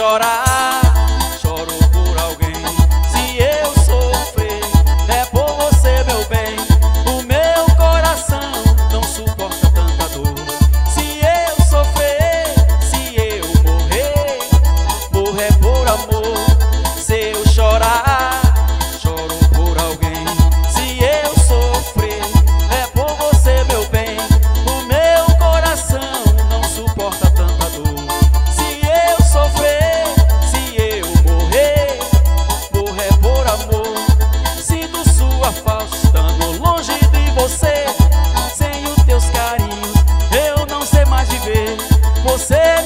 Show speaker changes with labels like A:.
A: chorar, choro por alguém. Se eu sofrer, é por você, meu bem. O meu coração não suporta tanta dor. Se eu sofrer, se eu morrer, morrer por amor. Se eu chorar, choro por alguém. Se eu sofrer, é por você, meu bem. O meu coração não suporta tanta dor. Se eu sofrer, se eu morrer, morrer por amor. Sinto sua falta estando longe de você. Sem os teus carinhos eu não sei mais viver. Você